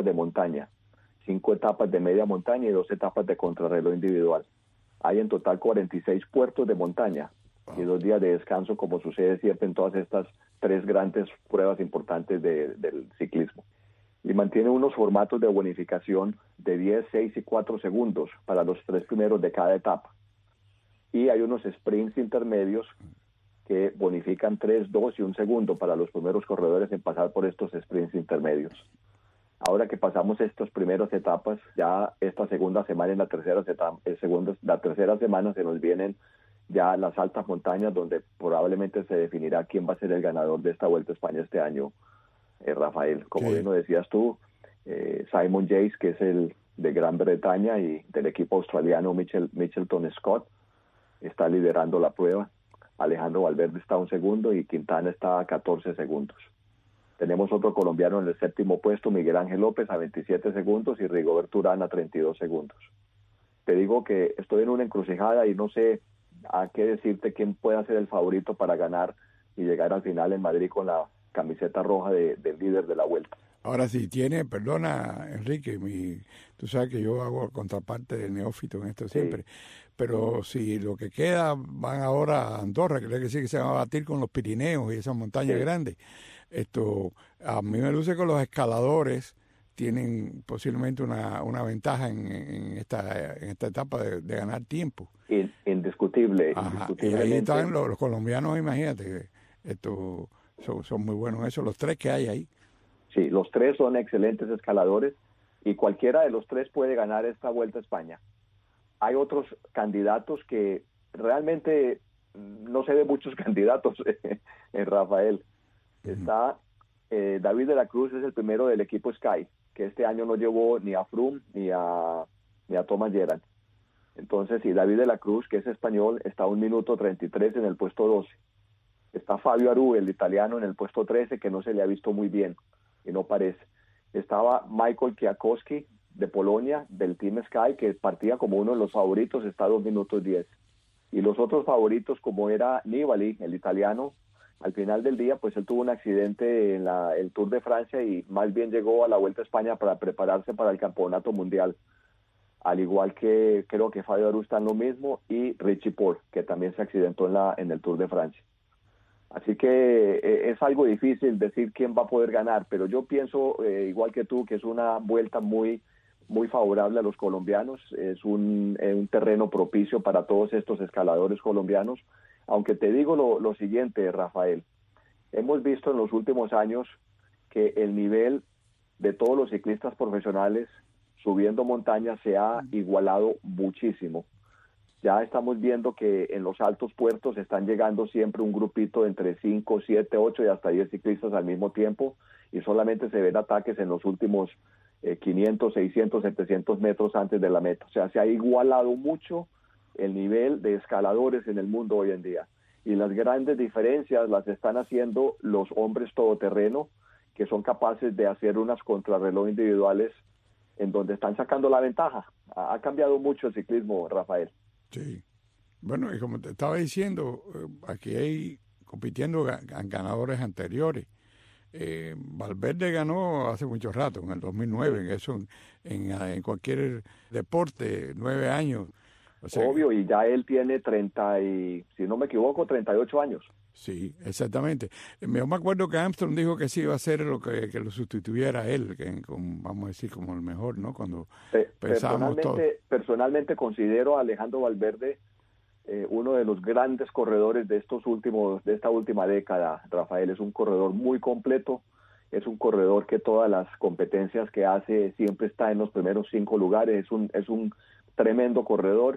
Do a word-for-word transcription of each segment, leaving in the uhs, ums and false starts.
etapas de montaña, cinco etapas de media montaña y dos etapas de contrarreloj individual. Hay en total cuarenta y seis puertos de montaña y dos días de descanso, como sucede siempre en todas estas tres grandes pruebas importantes de, del ciclismo. Y mantiene unos formatos de bonificación de diez, seis y cuatro segundos para los tres primeros de cada etapa. Y hay unos sprints intermedios que bonifican tres, dos y un segundo para los primeros corredores en pasar por estos sprints intermedios. Ahora que pasamos estas primeras etapas, ya esta segunda semana y la tercera, etapa, el segundo, la tercera semana se nos vienen ya las altas montañas, donde probablemente se definirá quién va a ser el ganador de esta Vuelta a España este año, eh, Rafael. Como sí. bien lo decías tú, eh, Simon Yates, que es el de Gran Bretaña y del equipo australiano Mitchell, Mitchelton Scott, está liderando la prueba. Alejandro Valverde está a un segundo y Quintana está a catorce segundos. Tenemos otro colombiano en el séptimo puesto, Miguel Ángel López, a veintisiete segundos y Rigoberto Urán a treinta y dos segundos. Te digo que estoy en una encrucijada y no sé a qué decirte quién puede ser el favorito para ganar y llegar al final en Madrid con la camiseta roja de, del líder de la Vuelta. Ahora sí, tiene, perdona Enrique, mi, tú sabes que yo hago contraparte del neófito en esto siempre, sí. Pero si lo que queda van ahora a Andorra, que quiere decir que se van a batir con los Pirineos y esas montañas sí. grandes, esto a mí me luce que los escaladores tienen posiblemente una, una ventaja en, en, esta, en esta etapa de, de ganar tiempo. Indiscutible. Ajá, y ahí están los, los colombianos, imagínate, esto son, son muy buenos esos, los tres que hay ahí. Sí, los tres son excelentes escaladores y cualquiera de los tres puede ganar esta Vuelta a España. Hay otros candidatos que realmente no se ven muchos candidatos en Rafael. Uh-huh. Está eh, David de la Cruz, es el primero del equipo Sky, que este año no llevó ni a Froome ni a, ni a Thomas Gerrand. Entonces, sí, David de la Cruz, que es español, está a un minuto treinta y tres en el puesto doce. Está Fabio Aru, el italiano, en el puesto trece, que no se le ha visto muy bien y no parece. Estaba Michael Kwiatkowski de Polonia, del Team Sky, que partía como uno de los favoritos, está a dos minutos diez. Y los otros favoritos, como era Nibali, el italiano, al final del día, pues él tuvo un accidente en la, el Tour de Francia y más bien llegó a la Vuelta a España para prepararse para el Campeonato Mundial. Al igual que creo que Fabio Aru está en lo mismo, y Richie Porte, que también se accidentó en, la, en el Tour de Francia. Así que eh, es algo difícil decir quién va a poder ganar, pero yo pienso, eh, igual que tú, que es una vuelta muy, muy favorable a los colombianos, es un, eh, un terreno propicio para todos estos escaladores colombianos, aunque te digo lo, lo siguiente, Rafael, hemos visto en los últimos años que el nivel de todos los ciclistas profesionales subiendo montañas se ha igualado muchísimo. Ya estamos viendo que en los altos puertos están llegando siempre un grupito de entre cinco, siete, ocho y hasta diez ciclistas al mismo tiempo y solamente se ven ataques en los últimos eh, quinientos, seiscientos, setecientos metros antes de la meta. O sea, se ha igualado mucho el nivel de escaladores en el mundo hoy en día. Y las grandes diferencias las están haciendo los hombres todoterreno, que son capaces de hacer unas contrarreloj individuales en donde están sacando la ventaja. Ha, ha cambiado mucho el ciclismo, Rafael. Sí. Bueno, y como te estaba diciendo, aquí hay compitiendo ganadores anteriores. Eh, Valverde ganó hace mucho rato, en el dos mil nueve, sí. Eso en, en, en cualquier deporte, nueve años. O sea, obvio, y ya él tiene treinta y, si no me equivoco, treinta y ocho años. Sí, exactamente. Yo me acuerdo que Armstrong dijo que sí iba a ser lo que, que lo sustituyera a él, que como, vamos a decir como el mejor, ¿no? Cuando Pe- pensábamos todo. Personalmente considero a Alejandro Valverde eh, uno de los grandes corredores de estos últimos, de esta última década. Rafael es un corredor muy completo, es un corredor que todas las competencias que hace siempre está en los primeros cinco lugares, es un, es un tremendo corredor.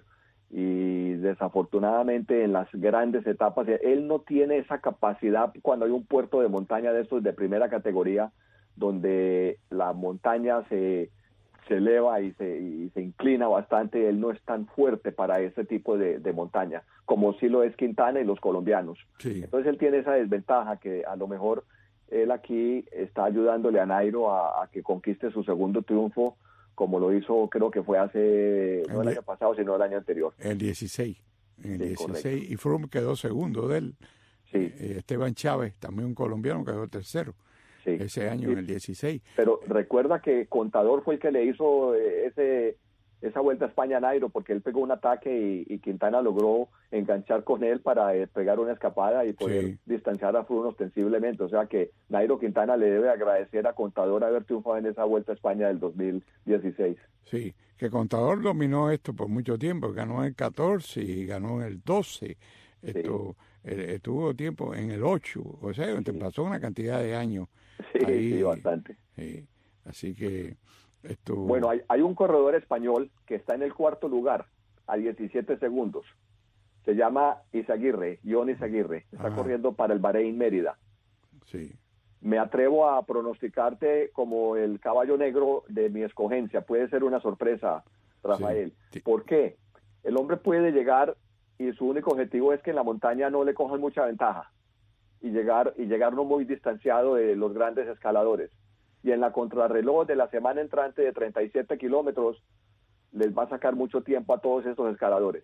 Y desafortunadamente en las grandes etapas él no tiene esa capacidad cuando hay un puerto de montaña de estos de primera categoría donde la montaña se, se eleva y se, y se inclina bastante. Él no es tan fuerte para ese tipo de, de montaña como sí lo es Quintana y los colombianos. Sí. Entonces él tiene esa desventaja que a lo mejor él aquí está ayudándole a Nairo a, a que conquiste su segundo triunfo, como lo hizo, creo que fue hace, no el año pasado, sino el año anterior. El dieciséis. En el sí, dieciséis, correcto. Y Froome quedó segundo de él. Sí. Eh, Esteban Chávez, también un colombiano, quedó tercero. sí, ese año, sí. en el dieciséis. Pero recuerda que Contador fue el que le hizo ese esa Vuelta a España a Nairo, porque él pegó un ataque y, y Quintana logró enganchar con él para eh, pegar una escapada y poder Sí. distanciar a Froome ostensiblemente. O sea que Nairo Quintana le debe agradecer a Contador haber triunfado en esa Vuelta a España del dos mil dieciséis. Sí, que Contador dominó esto por mucho tiempo, ganó en el catorce y ganó en el doce, esto sí. eh, estuvo tiempo en el ocho, o sea, sí. te pasó una cantidad de años. Sí, ahí, sí, bastante. Sí. Así que esto... Bueno, hay, hay un corredor español que está en el cuarto lugar a diecisiete segundos. Se llama Izaguirre, Ion Izaguirre. Está Ajá. corriendo para el Bahrein Mérida. Sí. Me atrevo a pronosticarte como el caballo negro de mi escogencia. Puede ser una sorpresa, Rafael. Sí. ¿Por qué? El hombre puede llegar y su único objetivo es que en la montaña no le cojan mucha ventaja y llegar, y llegar no muy distanciado de los grandes escaladores. Y en la contrarreloj de la semana entrante de treinta y siete kilómetros les va a sacar mucho tiempo a todos estos escaladores.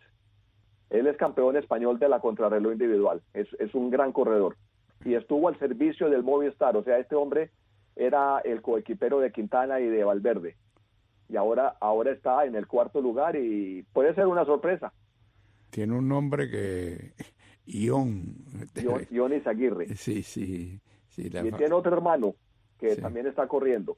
Él es campeón español de la contrarreloj individual. Es, es un gran corredor. Y estuvo al servicio del Movistar. O sea, este hombre era el coequipero de Quintana y de Valverde. Y ahora, ahora está en el cuarto lugar y puede ser una sorpresa. Tiene un nombre que... Ion. Ion, Ion Izaguirre. Sí, sí. sí la... Y tiene otro hermano que sí. también está corriendo.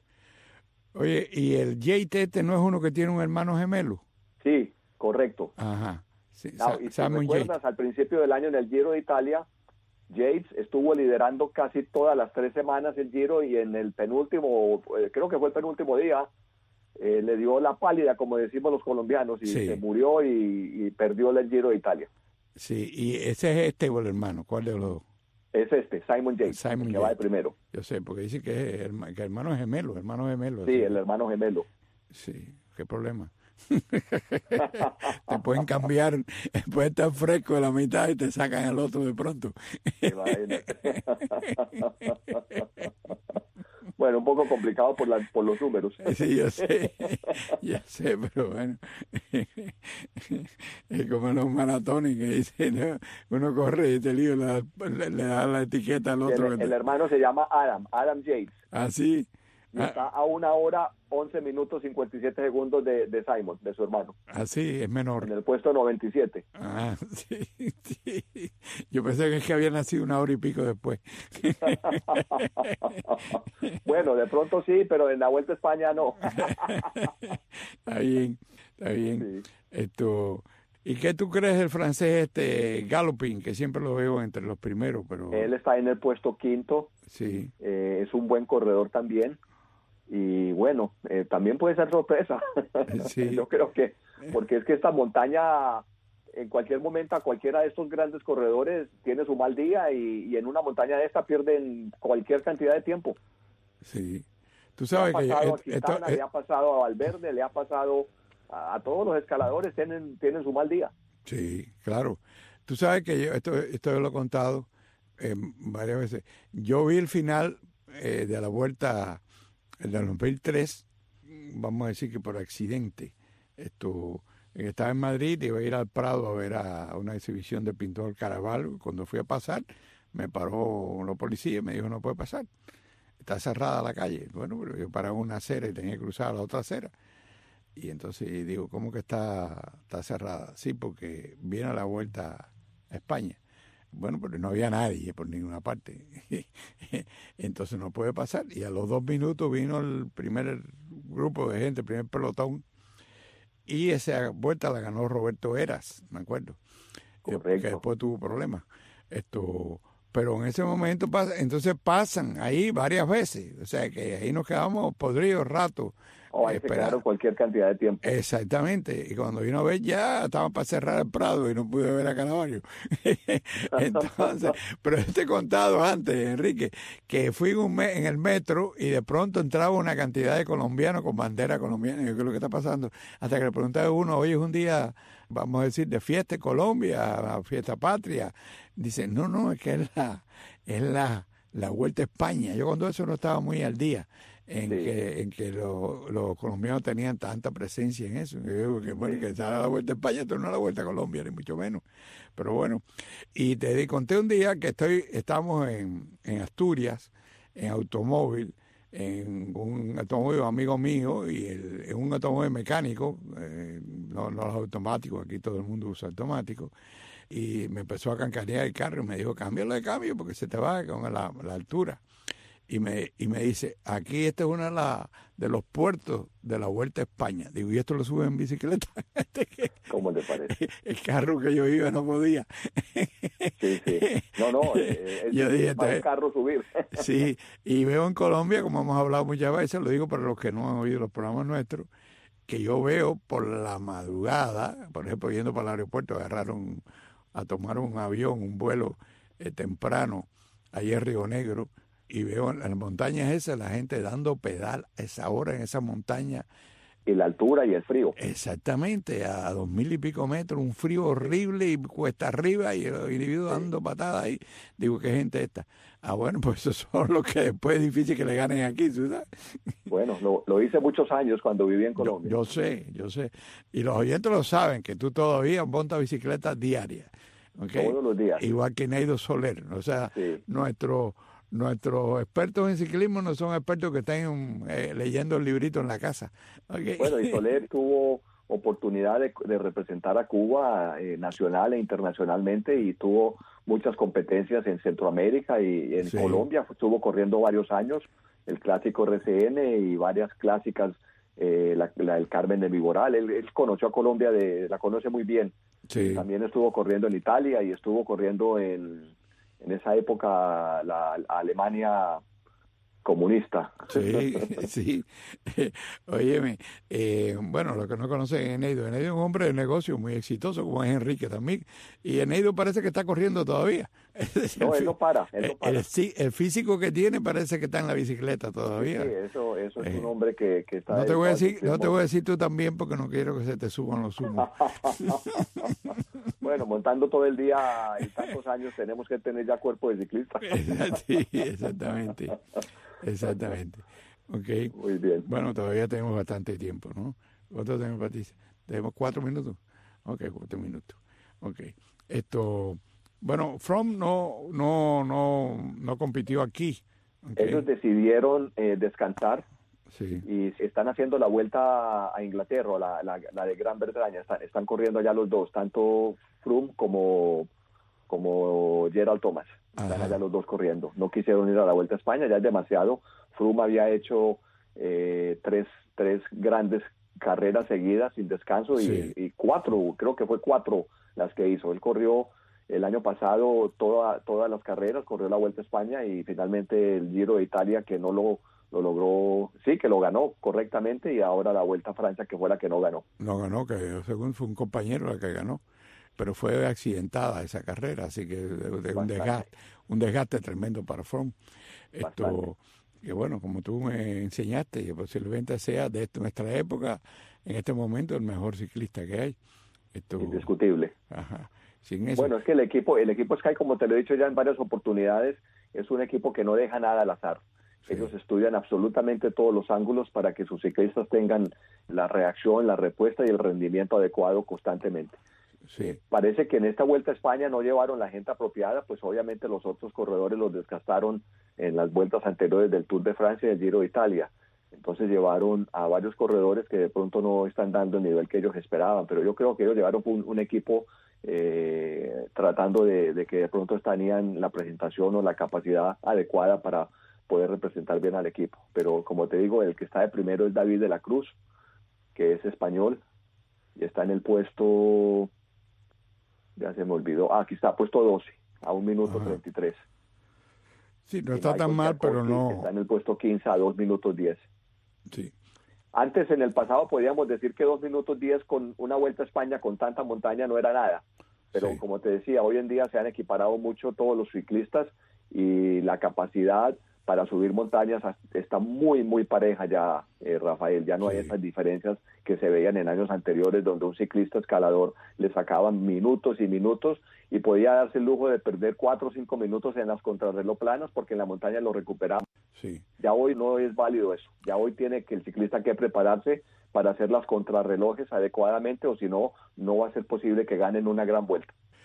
Oye, ¿y el Yates este no es uno que tiene un hermano gemelo? Sí, correcto. Ajá. Sí, no, y si recuerdas, Yates. Al principio del año en el Giro de Italia, Yates estuvo liderando casi todas las tres semanas el Giro y en el penúltimo, creo que fue el penúltimo día, eh, le dio la pálida, como decimos los colombianos, y sí. se murió y, y perdió el Giro de Italia. Sí, y ese es este o el hermano, ¿cuál de los dos? Es este, Simon Yates, Simon el que Yates. va de primero. Yo sé, porque dice que es el, que el hermano es gemelo, hermano gemelo. Sí, así. el hermano gemelo. Sí, qué problema. Te pueden cambiar, puede estar fresco de la mitad y te sacan el otro de pronto. Bueno, un poco complicado por, la, por los números. Sí, yo sé, yo sé, pero bueno, es como los maratones que dicen, ¿no? Uno corre y te lío, le, le, le da la etiqueta al otro. El, el hermano se llama Adam, Adam Yates. ¿Ah, sí? Y está a una hora, once minutos, cincuenta y siete segundos de, de Simon, de su hermano. Ah, sí, es menor. En el puesto noventa y siete. Ah, sí, sí. Yo pensé que es que había nacido una hora y pico después. Bueno, de pronto sí, pero en la Vuelta a España no. Está bien, está bien. Sí. Esto... ¿Y qué tú crees del francés este Galopin, que siempre lo veo entre los primeros? Pero él está en el puesto quinto. Sí. Eh, es un buen corredor también. Y bueno, eh, también puede ser sorpresa. Sí. Yo creo que, porque es que esta montaña, en cualquier momento, a cualquiera de estos grandes corredores tiene su mal día y, y en una montaña de esta pierden cualquier cantidad de tiempo. Sí. Tú sabes le ha que pasado a Quintana, esto, le ha pasado a Valverde, le ha pasado a, a todos los escaladores, tienen, tienen su mal día. Sí, claro. Tú sabes que yo, esto, esto yo lo he contado eh, varias veces. Yo vi el final eh, de la vuelta en el dos mil tres, vamos a decir que por accidente. Esto, estaba en Madrid, iba a ir al Prado a ver a una exhibición del pintor Caravaggio. Cuando fui a pasar, me paró una policía y me dijo, no puede pasar. Está cerrada la calle. Bueno, pero yo paraba una acera y tenía que cruzar a la otra acera. Y entonces digo, ¿cómo que está, está cerrada? Sí, porque viene a la vuelta a España. Bueno, pero no había nadie por ninguna parte. Entonces no puede pasar. Y a los dos minutos vino el primer grupo de gente, el primer pelotón. Y esa vuelta la ganó Roberto Heras, me acuerdo. Correcto. Que después tuvo problemas. Esto, pero en ese momento pasa, entonces pasan ahí varias veces. O sea que ahí nos quedamos podridos rato. O ahí se quedaron cualquier cantidad de tiempo. Exactamente. Y cuando vino a ver ya estaban para cerrar el Prado y no pude ver a Caravaggio. Entonces, pero te he contado antes, Enrique, que fui un me- en el metro y de pronto entraba una cantidad de colombianos con bandera colombiana. Y yo, ¿qué es lo que está pasando? Hasta que le preguntaba a uno, hoy es un día, vamos a decir, de fiesta en Colombia, fiesta patria. Dice, no, no, es que es la, es la, la Vuelta a España. Yo cuando eso no estaba muy al día. En, sí. que, en que los, los colombianos tenían tanta presencia en eso. Yo digo que, bueno, sí. que está a la Vuelta a España, pero no a la Vuelta a Colombia, ni mucho menos. Pero bueno, y te conté un día que estoy estamos en, en Asturias, en automóvil, en un automóvil amigo mío y el, en un automóvil mecánico, eh, no, no los automáticos, aquí todo el mundo usa automático, y me empezó a cancanear el carro y me dijo, cámbialo de cambio porque se te va con la, la altura. Y me, y me dice, aquí este es uno de, la, de los puertos de la Vuelta a España. Digo, ¿y esto lo sube en bicicleta? ¿Cómo te parece? El carro que yo iba no podía. Sí, sí. No, no, eh, es yo dije, para el carro subir. Sí, y veo en Colombia, como hemos hablado muchas veces, lo digo para los que no han oído los programas nuestros, que yo veo por la madrugada, por ejemplo, yendo para el aeropuerto, agarraron a tomar un avión, un vuelo eh, temprano, allí en Río Negro, y veo en las montañas esas la gente dando pedal a esa hora en esa montaña. Y la altura y el frío. Exactamente, a dos mil y pico metros, un frío horrible y cuesta arriba y los individuos sí. dando patadas ahí. Digo, ¿qué gente esta? Ah, bueno, pues esos son los que después es difícil que le ganen aquí, ¿sabes? Bueno, lo, lo hice muchos años cuando viví en Colombia. Yo, yo sé, yo sé. Y los oyentes lo saben, que tú todavía montas bicicleta diaria. ¿Okay? Todos los días. Igual que Neido Soler. O sea, sí. nuestro... Nuestros expertos en ciclismo no son expertos que estén eh, leyendo el librito en la casa. Okay. Bueno, y Soler tuvo oportunidad de, de representar a Cuba eh, nacional e internacionalmente y tuvo muchas competencias en Centroamérica y en sí. Colombia. Estuvo corriendo varios años el clásico R C N y varias clásicas, eh, la, la del Carmen de Viboral. Él, él conoció a Colombia, de, la conoce muy bien. Sí. También estuvo corriendo en Italia y estuvo corriendo en... en esa época la, la Alemania comunista. Sí, sí. Óyeme, eh, bueno, lo que no conocen es Eneido. Eneido es un hombre de negocio muy exitoso, como es Enrique también. Y Eneido parece que está corriendo todavía. No, él no para, él no para. El, el, el físico que tiene parece que está en la bicicleta todavía. Sí, eso, eso es eh, un hombre que, que está... No te voy a decir, no te voy a decir tú también porque no quiero que se te suban los humos. Bueno, montando todo el día y tantos años tenemos que tener ya cuerpo de ciclista. Sí, exactamente. Exactamente. Okay. Muy bien. Bueno, todavía tenemos bastante tiempo, ¿no? ¿Cuánto tenemos, Patricia? ¿Tenemos cuatro minutos? Ok, cuatro minutos. Ok. Esto, bueno, Froome no, no, no, no compitió aquí. Okay. Ellos decidieron eh, descansar. Sí. Y están haciendo la vuelta a Inglaterra, la, la, la de Gran Bretaña. Están, están corriendo allá los dos, tanto Froome como, como Gerald Thomas. Están Ajá. allá los dos corriendo. No quisieron ir a la Vuelta a España, ya es demasiado. Froome había hecho eh, tres, tres grandes carreras seguidas sin descanso sí. y, y cuatro, creo que fue cuatro las que hizo. Él corrió el año pasado toda, todas las carreras, corrió la Vuelta a España y finalmente el Giro de Italia que no lo... lo logró, sí, que lo ganó correctamente y ahora la Vuelta a Francia que fue la que no ganó. No ganó, que según fue un compañero la que ganó, pero fue accidentada esa carrera, así que de, de un desgaste, un desgaste tremendo para Froome. Esto, que bueno, como tú me enseñaste, que posiblemente sea de nuestra época, en este momento el mejor ciclista que hay. Esto, indiscutible. Ajá. Sin eso. Bueno, es que el equipo, el equipo Sky, como te lo he dicho ya en varias oportunidades, es un equipo que no deja nada al azar. Sí. Ellos estudian absolutamente todos los ángulos para que sus ciclistas tengan la reacción, la respuesta y el rendimiento adecuado constantemente. Sí. Parece que en esta Vuelta a España no llevaron la gente apropiada, pues obviamente los otros corredores los desgastaron en las vueltas anteriores del Tour de Francia y del Giro de Italia. Entonces llevaron a varios corredores que de pronto no están dando el nivel que ellos esperaban, pero yo creo que ellos llevaron un, un equipo eh, tratando de, de que de pronto tenían la presentación o la capacidad adecuada para poder representar bien al equipo. Pero como te digo, el que está de primero es David de la Cruz, que es español, y está en el puesto, ya se me olvidó, ah, aquí está, puesto doce, a un minuto treinta y tres. Sí, no está tan mal, pero no... Está en el puesto quince a dos minutos diez. Sí. Antes, en el pasado, podíamos decir que dos minutos diez con una Vuelta a España con tanta montaña no era nada. Pero sí. Como te decía, hoy en día se han equiparado mucho todos los ciclistas y la capacidad para subir montañas está muy, muy pareja ya, eh, Rafael. Ya no sí. hay esas diferencias que se veían en años anteriores donde un ciclista escalador le sacaban minutos y minutos y podía darse el lujo de perder cuatro o cinco minutos en las contrarreloj planas porque en la montaña lo recuperaba. Sí. Ya hoy no es válido eso. Ya hoy tiene que el ciclista que prepararse para hacer las contrarrelojes adecuadamente o si no, no va a ser posible que ganen una gran vuelta.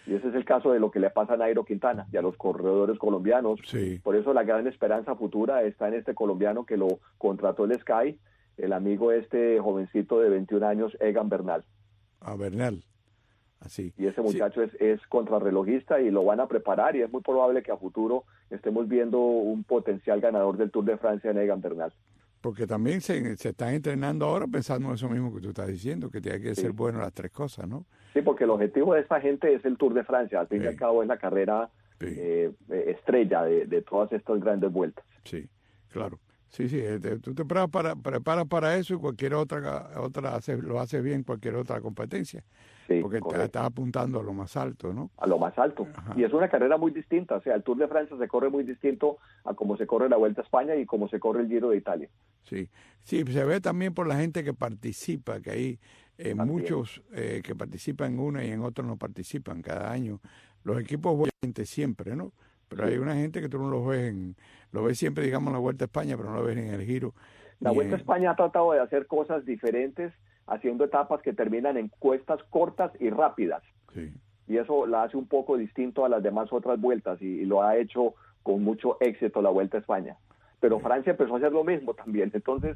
Y ese es el caso de lo que le pasa a Nairo Quintana y a los corredores colombianos. Sí. Por eso la gran esperanza futura está en este colombiano que lo contrató el Sky, el amigo este jovencito de veintiún años, Egan Bernal. A Bernal, así. Y ese muchacho sí. es, es contrarrelojista y lo van a preparar y es muy probable que a futuro estemos viendo un potencial ganador del Tour de Francia en Egan Bernal. Porque también se, se están entrenando ahora pensando en eso mismo que tú estás diciendo, que tiene que sí. ser bueno las tres cosas, ¿no? Sí, porque el objetivo de esta gente es el Tour de Francia. Al fin sí. y al cabo es la carrera sí. eh, estrella de, de todas estas grandes vueltas. Sí, claro. Sí, sí, tú te preparas para, preparas para eso y cualquier otra, otra hace, lo haces bien cualquier otra competencia. Sí, porque te, estás apuntando a lo más alto, ¿no? A lo más alto. Ajá. Y es una carrera muy distinta. O sea, el Tour de Francia se corre muy distinto a cómo se corre la Vuelta a España y cómo se corre el Giro de Italia. Sí, sí, se ve también por la gente que participa, que hay eh, muchos eh, que participan en una y en otra no participan cada año. Los equipos buenos siempre, ¿no? Pero sí. hay una gente que tú no los ves en, lo ves siempre, digamos, en la Vuelta a España, pero no lo ves en el Giro. La Vuelta a en... España ha tratado de hacer cosas diferentes, haciendo etapas que terminan en cuestas cortas y rápidas. Sí. Y eso la hace un poco distinto a las demás otras vueltas y, y lo ha hecho con mucho éxito la Vuelta a España. Pero sí. Francia empezó a hacer lo mismo también. Entonces,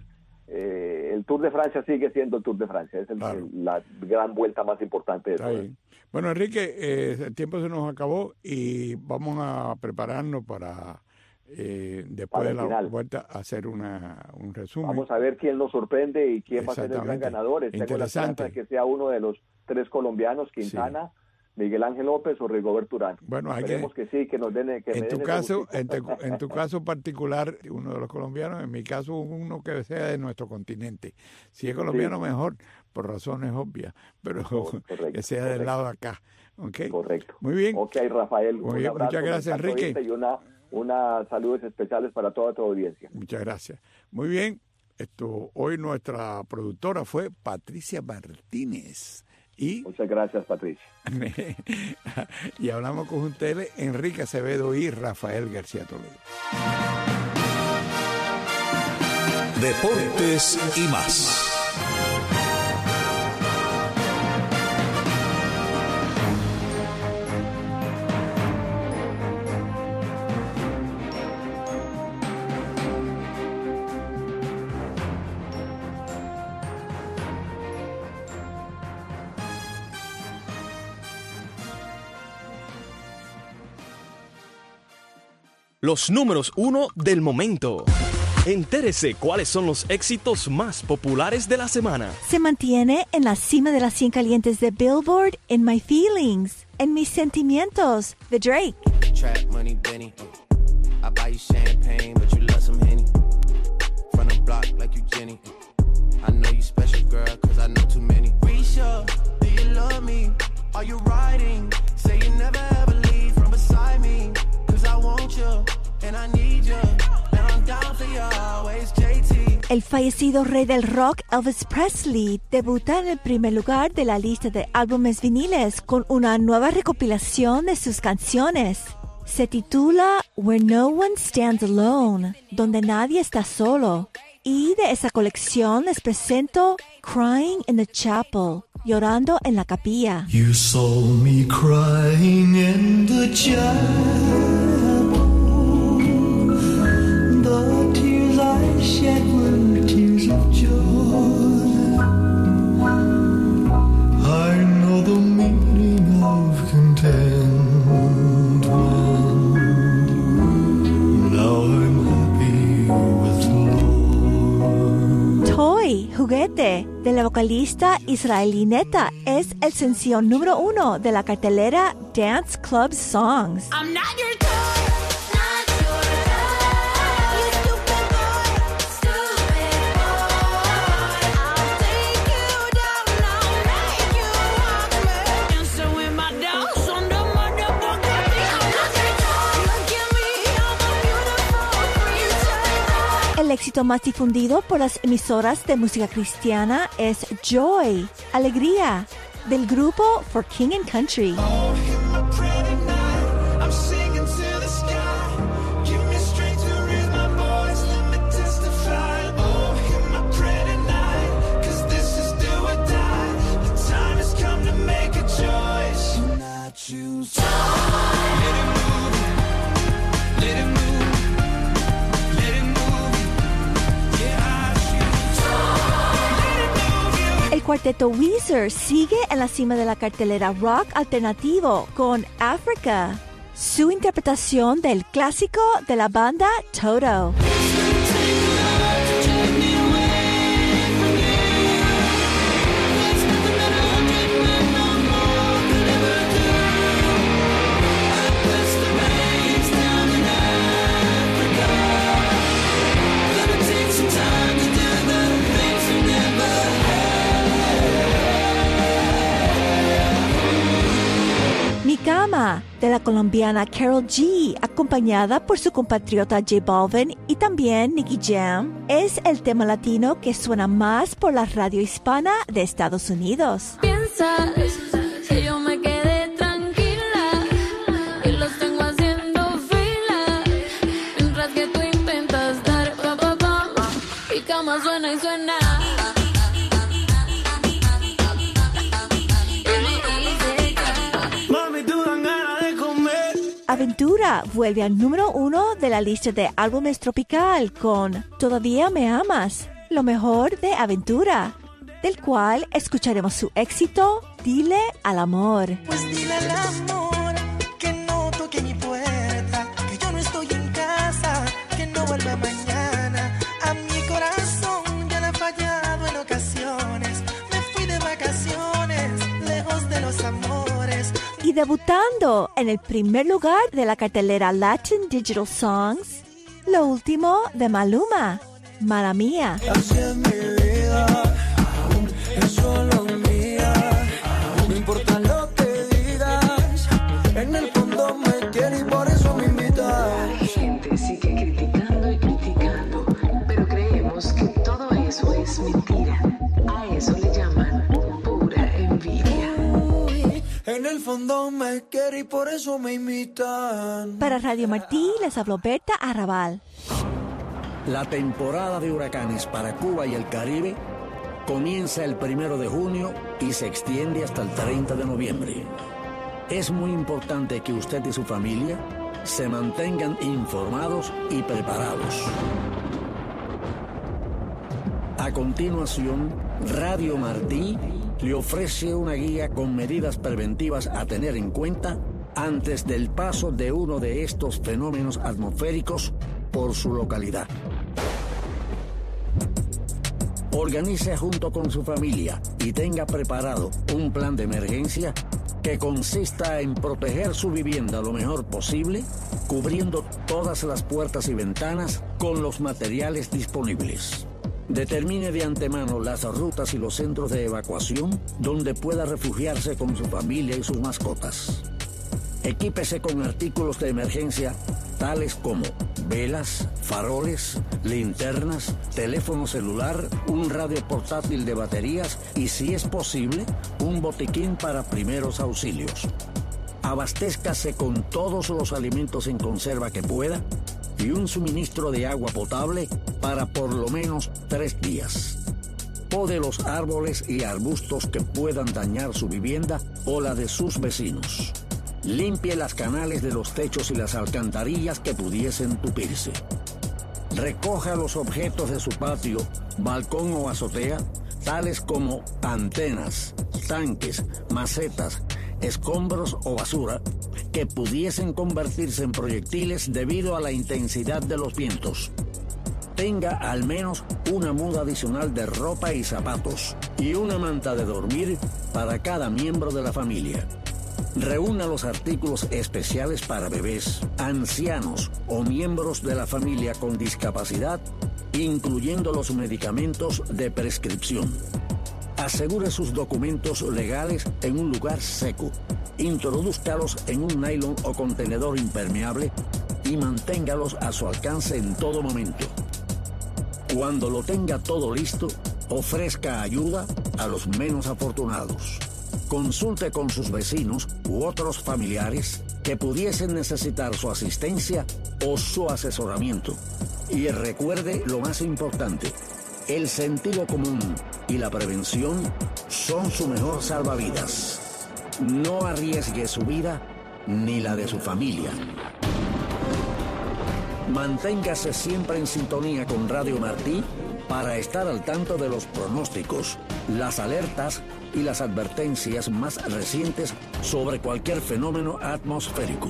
eh, el Tour de Francia sigue siendo el Tour de Francia. Es el, claro. el, la gran vuelta más importante de todas. Bueno, Enrique, eh, el tiempo se nos acabó y vamos a prepararnos para, eh, después para de la final. Vuelta, hacer una, un resumen. Vamos a ver quién nos sorprende y quién va a ser el gran ganador. Tengo la esperanza de que sea uno de los tres colombianos, Quintana, sí. Miguel Ángel López o Rigoberto Urán. Bueno, hay Esperemos que, que sí, que nos den que en tu caso, en, te, en tu caso particular, uno de los colombianos, en mi caso uno que sea de nuestro continente. Si es colombiano, sí. mejor, por razones obvias, pero correcto, que sea correcto. Del lado de acá. ¿Okay? Correcto. Muy bien. Ok, Rafael. Muy bien. Muchas gracias, Enrique. Y una, una saludos especiales para toda tu audiencia. Muchas gracias. Muy bien. Esto, hoy nuestra productora fue Patricia Martínez. Y, muchas gracias, Patricia. Y hablamos con ustedes, Enrique Acevedo y Rafael García Toledo. Deportes y más. Los números uno del momento. Entérese cuáles son los éxitos más populares de la semana. Se mantiene en la cima de las cien calientes de Billboard in My Feelings, en Mis Sentimientos, de Drake. Trap money, Benny. I buy you champagne, but you love some Henny. From the block like you Jenny. I know you special, girl, cause I know too many. Risha, do you love me? Are you riding? Say you never ever leave from beside me. Cause I want you, and I need you. And I'm down for you always, J T. El fallecido rey del rock, Elvis Presley, debuta en el primer lugar de la lista de álbumes viniles con una nueva recopilación de sus canciones. Se titula Where No One Stands Alone, donde nadie está solo. Y de esa colección les presento Crying in the Chapel, llorando en la capilla. You saw me crying in the chapel. The tears I shed were tears of joy. I know the meaning of contentment. Now I'm happy with Lord. Toy, juguete, de la vocalista israelí Netta, es el sencillo número uno de la cartelera Dance Club Songs. I'm not your toy. El éxito más difundido por las emisoras de música cristiana es Joy, Alegría, del grupo For King and Country. Choose cuarteto Weezer sigue en la cima de la cartelera rock alternativo con Africa, su interpretación del clásico de la banda Toto. Mi cama, de la colombiana Karol G, acompañada por su compatriota J Balvin y también Nicky Jam, es el tema latino que suena más por la radio hispana de Estados Unidos. Piensas que yo me quedé tranquila y los tengo haciendo fila, mientras que tú intentas dar pa pa pa, mi cama suena y suena. Aventura vuelve al número uno de la lista de álbumes tropical con Todavía me amas, lo mejor de Aventura, del cual escucharemos su éxito Dile al amor. Pues dile al amor que no toque mi puerta, que yo no estoy en casa, que no vuelva mañana. A mi corazón ya le ha fallado en ocasiones, me fui de vacaciones, lejos de los amores. Y debutando en el primer lugar de la cartelera Latin Digital Songs, lo último de Maluma, Mala Mía. Así es mi vida, es solo mía, no importa lo que digas, en el fondo me quieres y por eso me invitas. La gente sigue criticando y criticando, pero creemos que todo eso es mentira. A eso le llaman pura envidia. En el fondo me quiere y por eso me imitan. Para Radio Martí les habló Berta Arrabal. La temporada de huracanes para Cuba y el Caribe comienza el primero de junio y se extiende hasta el treinta de noviembre. Es muy importante que usted y su familia se mantengan informados y preparados. A continuación, Radio Martí le ofrece una guía con medidas preventivas a tener en cuenta antes del paso de uno de estos fenómenos atmosféricos por su localidad. Organice junto con su familia y tenga preparado un plan de emergencia que consista en proteger su vivienda lo mejor posible, cubriendo todas las puertas y ventanas con los materiales disponibles. Determine de antemano las rutas y los centros de evacuación donde pueda refugiarse con su familia y sus mascotas. Equípese con artículos de emergencia tales como velas, faroles, linternas, teléfono celular, un radio portátil de baterías y, si es posible, un botiquín para primeros auxilios. Abastézcase con todos los alimentos en conserva que pueda y un suministro de agua potable para por lo menos tres días. Pode los árboles y arbustos que puedan dañar su vivienda o la de sus vecinos. Limpie las canales de los techos y las alcantarillas que pudiesen tupirse. Recoja los objetos de su patio, balcón o azotea, tales como antenas, tanques, macetas, escombros o basura, que pudiesen convertirse en proyectiles debido a la intensidad de los vientos. Tenga al menos una muda adicional de ropa y zapatos y una manta de dormir para cada miembro de la familia. Reúna los artículos especiales para bebés, ancianos o miembros de la familia con discapacidad, incluyendo los medicamentos de prescripción. Asegure sus documentos legales en un lugar seco. Introdúzcalos en un nylon o contenedor impermeable y manténgalos a su alcance en todo momento. Cuando lo tenga todo listo, ofrezca ayuda a los menos afortunados. Consulte con sus vecinos u otros familiares que pudiesen necesitar su asistencia o su asesoramiento. Y recuerde lo más importante: el sentido común y la prevención son su mejor salvavidas. No arriesgue su vida ni la de su familia. Manténgase siempre en sintonía con Radio Martí para estar al tanto de los pronósticos, las alertas y las advertencias más recientes sobre cualquier fenómeno atmosférico.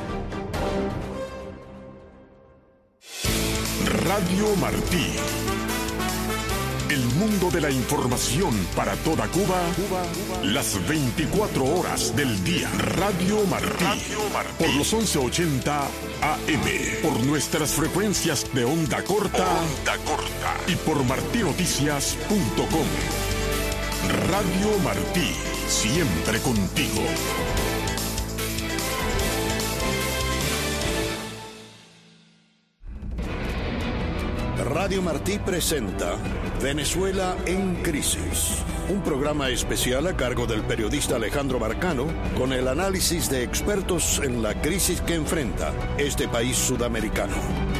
Radio Martí. El mundo de la información para toda Cuba, las veinticuatro horas del día. Radio Martí. Radio Martí. Por los once ochenta A M. Por nuestras frecuencias de onda corta. Onda corta. Y por martí noticias punto com. Radio Martí. Siempre contigo. Radio Martí presenta Venezuela en Crisis, un programa especial a cargo del periodista Alejandro Marcano con el análisis de expertos en la crisis que enfrenta este país sudamericano.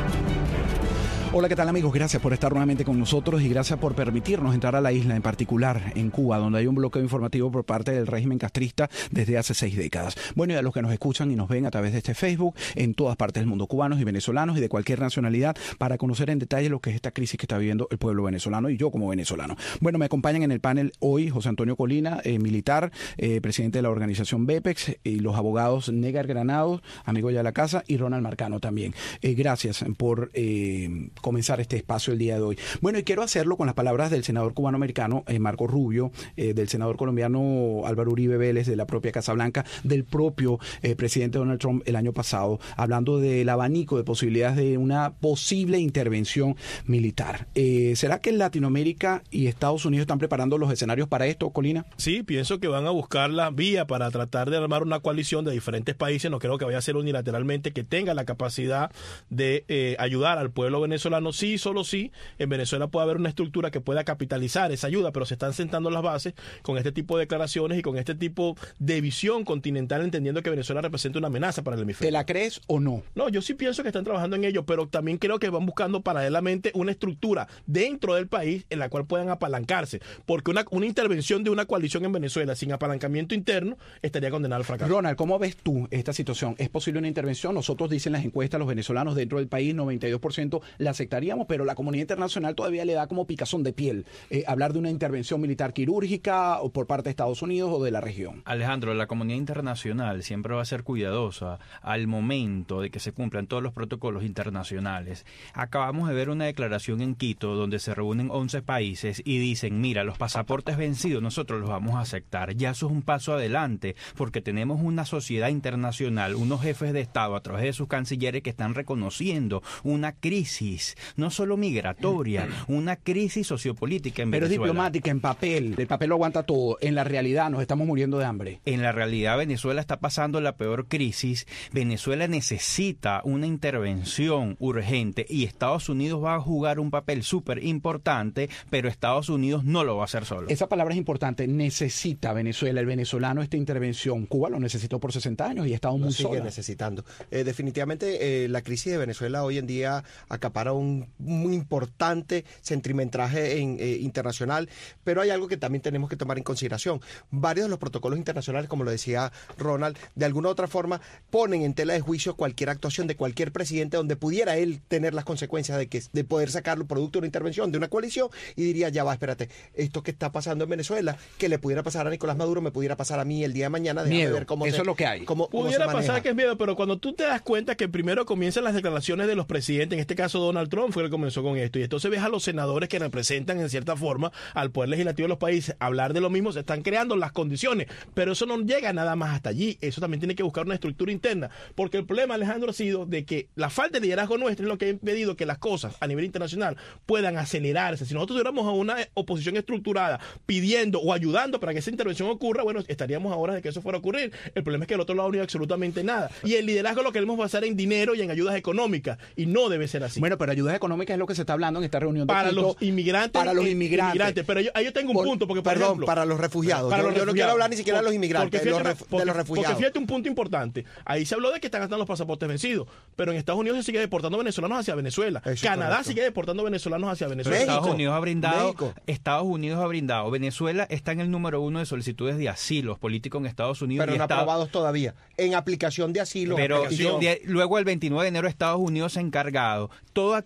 Hola, ¿qué tal, amigos? Gracias por estar nuevamente con nosotros y gracias por permitirnos entrar a la isla, en particular en Cuba, donde hay un bloqueo informativo por parte del régimen castrista desde hace seis décadas. Bueno, y a los que nos escuchan y nos ven a través de este Facebook, en todas partes del mundo, cubanos y venezolanos y de cualquier nacionalidad, para conocer en detalle lo que es esta crisis que está viviendo el pueblo venezolano y yo como venezolano. Bueno, me acompañan en el panel hoy José Antonio Colina, eh, militar, eh, presidente de la organización BEPEX, y los abogados Negar Granados, amigo ya de la casa, y Ronald Marcano también. Eh, gracias por Eh, comenzar este espacio el día de hoy. Bueno, y quiero hacerlo con las palabras del senador cubano-americano eh, Marco Rubio, eh, del senador colombiano Álvaro Uribe Vélez, de la propia Casa Blanca, del propio eh, presidente Donald Trump el año pasado, hablando del abanico de posibilidades de una posible intervención militar. Eh, ¿Será que Latinoamérica y Estados Unidos están preparando los escenarios para esto, Colina? Sí, pienso que van a buscar la vía para tratar de armar una coalición de diferentes países. No creo que vaya a ser unilateralmente, que tenga la capacidad de eh, ayudar al pueblo venezolano. Sí, solo sí, en Venezuela puede haber una estructura que pueda capitalizar esa ayuda, pero se están sentando las bases con este tipo de declaraciones y con este tipo de visión continental, entendiendo que Venezuela representa una amenaza para el hemisferio. ¿Te la crees o no? No, yo sí pienso que están trabajando en ello, pero también creo que van buscando paralelamente una estructura dentro del país en la cual puedan apalancarse, porque una, una intervención de una coalición en Venezuela sin apalancamiento interno estaría condenada al fracaso. Ronald, ¿cómo ves tú esta situación? ¿Es posible una intervención? Nosotros, dicen las encuestas, los venezolanos dentro del país, noventa y dos por ciento la aceptaríamos, pero la comunidad internacional todavía le da como picazón de piel eh, hablar de una intervención militar quirúrgica o por parte de Estados Unidos o de la región. Alejandro, la comunidad internacional siempre va a ser cuidadosa al momento de que se cumplan todos los protocolos internacionales. Acabamos de ver una declaración en Quito donde se reúnen once países y dicen, mira, los pasaportes vencidos nosotros los vamos a aceptar. Ya eso es un paso adelante porque tenemos una sociedad internacional, unos jefes de Estado a través de sus cancilleres que están reconociendo una crisis, no solo migratoria, una crisis sociopolítica en Pero Venezuela. Pero diplomática, en papel. El papel lo aguanta todo. En la realidad nos estamos muriendo de hambre. En la realidad Venezuela está pasando la peor crisis. Venezuela necesita una intervención urgente y Estados Unidos va a jugar un papel súper importante, pero Estados Unidos no lo va a hacer solo. Esa palabra es importante. Necesita Venezuela, el venezolano, esta intervención. Cuba lo necesitó por sesenta años y ha estado muy sigue sola. necesitando. Eh, definitivamente eh, la crisis de Venezuela hoy en día acapara un muy importante sentimentraje en, eh, internacional, pero hay algo que también tenemos que tomar en consideración. Varios de los protocolos internacionales, como lo decía Ronald, de alguna u otra forma ponen en tela de juicio cualquier actuación de cualquier presidente donde pudiera él tener las consecuencias de que de poder sacarlo producto de una intervención de una coalición y diría, ya va, espérate, esto que está pasando en Venezuela, que le pudiera pasar a Nicolás Maduro, me pudiera pasar a mí el día de mañana. Miedo, ver cómo eso se, es lo que hay. Cómo, cómo pudiera pasar que es miedo, pero cuando tú te das cuenta que primero comienzan las declaraciones de los presidentes, en este caso Donald Trump fue el que comenzó con esto, y entonces ves a los senadores que representan en cierta forma al poder legislativo de los países hablar de lo mismo, se están creando las condiciones, pero eso no llega nada más hasta allí, eso también tiene que buscar una estructura interna, porque el problema, Alejandro, ha sido de que la falta de liderazgo nuestro es lo que ha impedido que las cosas a nivel internacional puedan acelerarse. Si nosotros tuviéramos a una oposición estructurada pidiendo o ayudando para que esa intervención ocurra, bueno, estaríamos ahora de que eso fuera a ocurrir. El problema es que el otro lado no hay absolutamente nada, y el liderazgo lo queremos basar en dinero y en ayudas económicas, y no debe ser así. Bueno, pero ayudas económicas es lo que se está hablando en esta reunión de para Quito, los inmigrantes, para los inmigrantes, inmigrantes. Pero yo, ahí yo tengo un por, punto, porque por perdón, ejemplo, para los refugiados. Para yo, los yo no quiero refugiados. hablar ni siquiera por, de los inmigrantes, de los, ref, porque, de los refugiados. Porque fíjate un punto importante. Ahí se habló de que están gastando los pasaportes vencidos, pero en Estados Unidos se sigue deportando venezolanos hacia Venezuela. Eso Canadá sigue deportando venezolanos hacia Venezuela. Pero Estados México, Unidos ha brindado, México. Estados Unidos ha brindado. Venezuela está en el número uno de solicitudes de asilos políticos en Estados Unidos. Pero y no está, aprobados todavía. En aplicación de asilo. Pero aplicación. de, luego el veintinueve de enero Estados Unidos se ha encargado. Toda,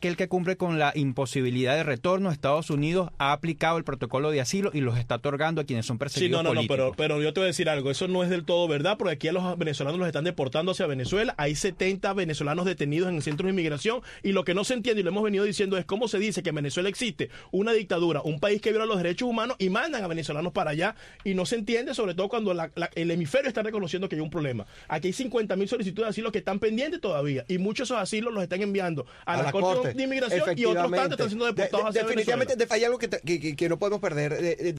aquel que cumple con la imposibilidad de retorno. Estados Unidos ha aplicado el protocolo de asilo y los está otorgando a quienes son perseguidos Sí, no, no, políticos. no, pero, pero yo te voy a decir algo, eso no es del todo verdad, porque aquí a los venezolanos los están deportando hacia Venezuela, hay setenta venezolanos detenidos en el centro de inmigración, y lo que no se entiende, y lo hemos venido diciendo, es cómo se dice que en Venezuela existe una dictadura, un país que viola los derechos humanos, y mandan a venezolanos para allá, y no se entiende, sobre todo cuando la, la, el hemisferio está reconociendo que hay un problema. Aquí hay cincuenta mil solicitudes de asilo que están pendientes todavía, y muchos de esos asilos los están enviando a, a la, la Corte, Corte de Inmigración, y otros tantos están siendo deportados de, de, hacia definitivamente Venezuela. hay algo que, que, que no podemos perder. De, de,